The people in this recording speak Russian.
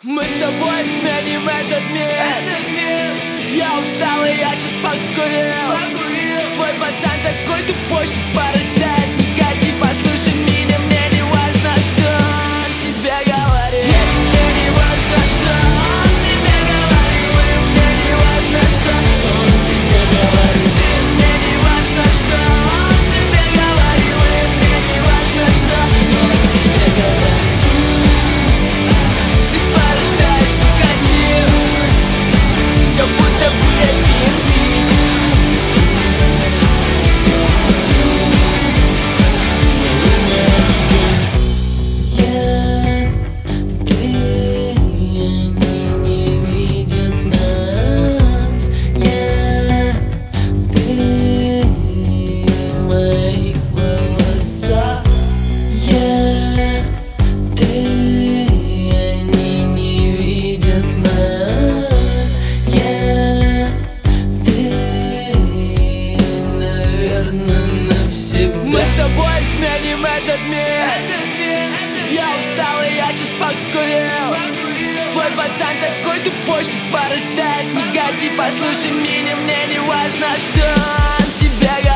Мы с тобой изменим этот мир. Я устал и я сейчас покурил. Твой пацан такой тупой, что порождает негатив. Послушай меня, мне не важно, что он тебе говорит. Мне не важно, что он тебе говорил. И мне не важно, что он тебе говорит. И мне не важно, что он тебе говорил. И мне не важно, что он тебе говорит. Ты порождаешь негатив. Все будто бы один вид. Мы с тобой изменим этот мир. Я устал и я сейчас покурил. Твой пацан такой тупой, что порождает негатив. Послушай меня, мне не важно, что он тебе говорит.